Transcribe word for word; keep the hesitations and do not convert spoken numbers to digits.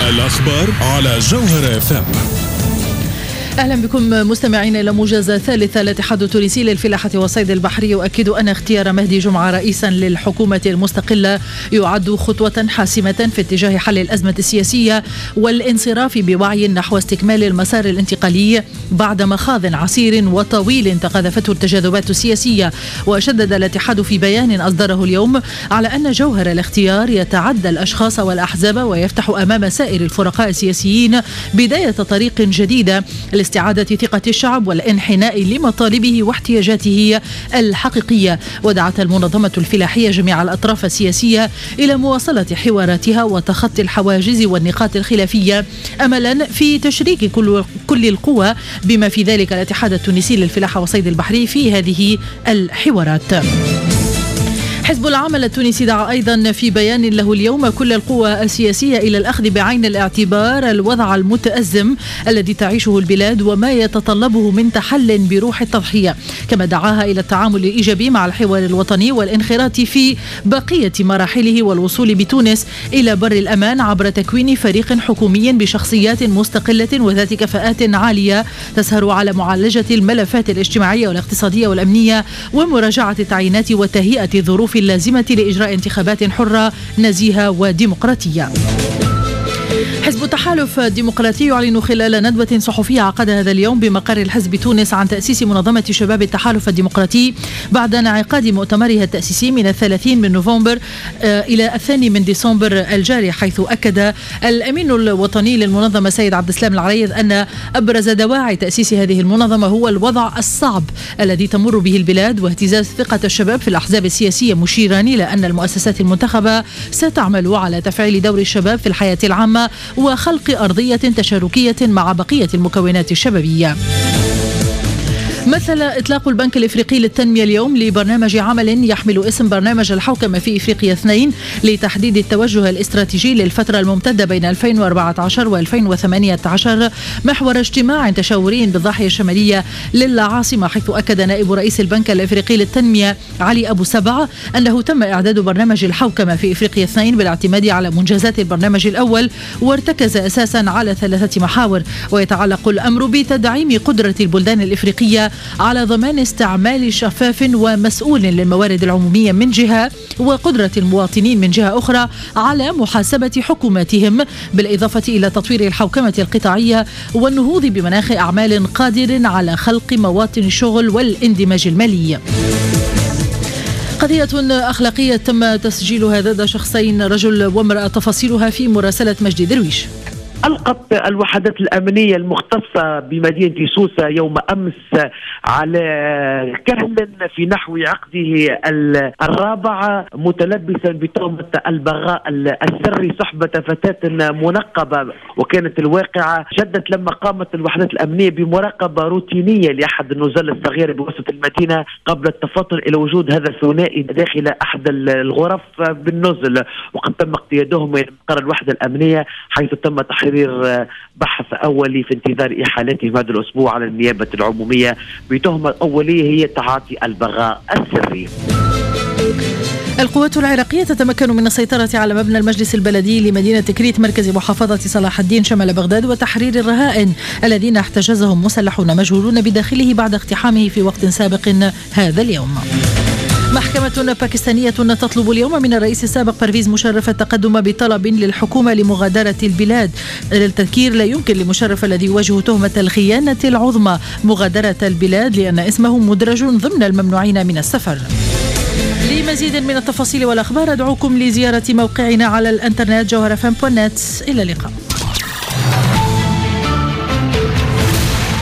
الأخبار على جوهر اف ام. أهلا بكم مستمعين إلى موجز ثالث. الاتحاد التونسي للفلاحة والصيد البحري يؤكد أن اختيار مهدي جمعة رئيسا للحكومة المستقلة يعد خطوة حاسمة في اتجاه حل الأزمة السياسية والانصراف بوعي نحو استكمال المسار الانتقالي بعد مخاض عسير وطويل تقاذفته التجاذبات السياسية. وشدد الاتحاد في بيان أصدره اليوم على أن جوهر الاختيار يتعدى الأشخاص والأحزاب ويفتح أمام سائر الفرقاء السياسيين بداية طريق جديدة لاستعادة ثقة الشعب والانحناء لمطالبه واحتياجاته الحقيقية. ودعت المنظمة الفلاحية جميع الأطراف السياسية إلى مواصلة حواراتها وتخطي الحواجز والنقاط الخلافية أملا في تشريك كل, كل القوى بما في ذلك الاتحاد التونسي للفلاحة والصيد البحري في هذه الحوارات. حزب العمل التونسي دعا أيضا في بيان له اليوم كل القوى السياسية إلى الأخذ بعين الاعتبار الوضع المتأزم الذي تعيشه البلاد وما يتطلبه من تحل بروح التضحية، كما دعاها إلى التعامل الإيجابي مع الحوار الوطني والانخراط في بقية مراحله والوصول بتونس إلى بر الأمان عبر تكوين فريق حكومي بشخصيات مستقلة وذات كفاءات عالية تسهر على معالجة الملفات الاجتماعية والاقتصادية والأمنية ومراجعة التعيينات وتهيئة الظروف اللازمة لإجراء انتخابات حرة نزيهة وديمقراطية. حزب التحالف الديمقراطي يعلن خلال ندوة صحفية عقدها هذا اليوم بمقر الحزب تونس عن تأسيس منظمة شباب التحالف الديمقراطي بعد انعقاد مؤتمرها التأسيسي من الثلاثين من نوفمبر إلى الثاني من ديسمبر الجاري، حيث أكد الأمين الوطني للمنظمة سيد عبد السلام العريض أن أبرز دواعي تأسيس هذه المنظمة هو الوضع الصعب الذي تمر به البلاد واهتزاز ثقة الشباب في الأحزاب السياسية، مشيرا إلى أن المؤسسات المنتخبة ستعمل على تفعيل دور الشباب في الحياة العامة وخلق أرضية تشاركية مع بقية المكونات الشبابية. مثل إطلاق البنك الإفريقي للتنمية اليوم لبرنامج عمل يحمل اسم برنامج الحوكمة في إفريقيا اثنين لتحديد التوجه الاستراتيجي للفترة الممتدة بين ألفين وأربعة عشر وألفين وثمانية عشر محور اجتماع تشاوري بالضاحية الشمالية للعاصمة، حيث أكد نائب رئيس البنك الإفريقي للتنمية علي أبو سبع أنه تم إعداد برنامج الحوكمة في إفريقيا اثنين بالاعتماد على منجزات البرنامج الأول وارتكز أساسا على ثلاثة محاور، ويتعلق الأمر بتدعيم قدرة البلدان الإفريقية على ضمان استعمال شفاف ومسؤول للموارد العمومية من جهة وقدرة المواطنين من جهة أخرى على محاسبة حكوماتهم، بالإضافة إلى تطوير الحوكمة القطاعية والنهوض بمناخ أعمال قادر على خلق مواطن الشغل والاندماج المالي. قضية أخلاقية تم تسجيلها ضد شخصين رجل وامرأة، تفاصيلها في مراسلة مجدي درويش. ألقت الوحدات الأمنية المختصة بمدينة سوسة يوم أمس على كهل في نحو عقده الرابعة متلبسا بتهمة البغاء السري صحبة فتاة منقبة، وكانت الواقعة جدت لما قامت الوحدات الأمنية بمراقبة روتينية لأحد النزل الصغيرة بوسط المدينة قبل التفطن إلى وجود هذا الثنائي داخل أحد الغرف بالنزل، وقد تم اقتيادهم من مقر الوحدة الأمنية حيث تم تحرير بحث أولي في انتظار إحالتهم هذا الأسبوع على النيابة العمومية بتهمة أولية هي تعاطي البغاء السري. القوات العراقية تتمكن من السيطرة على مبنى المجلس البلدي لمدينة كريت مركز محافظة صلاح الدين شمال بغداد وتحرير الرهائن الذين احتجزهم مسلحون مجهولون بداخله بعد اقتحامه في وقت سابق هذا اليوم. محكمة باكستانية تطلب اليوم من الرئيس السابق برويز مشرف التقدم بطلب للحكومة لمغادرة البلاد. للتذكير، لا يمكن لمشرف الذي يواجه تهمة الخيانة العظمى مغادرة البلاد لأن اسمه مدرج ضمن الممنوعين من السفر. لمزيد من التفاصيل والأخبار أدعوكم لزيارة موقعنا على الانترنت جوهر اف ام دوت نت. إلى اللقاء.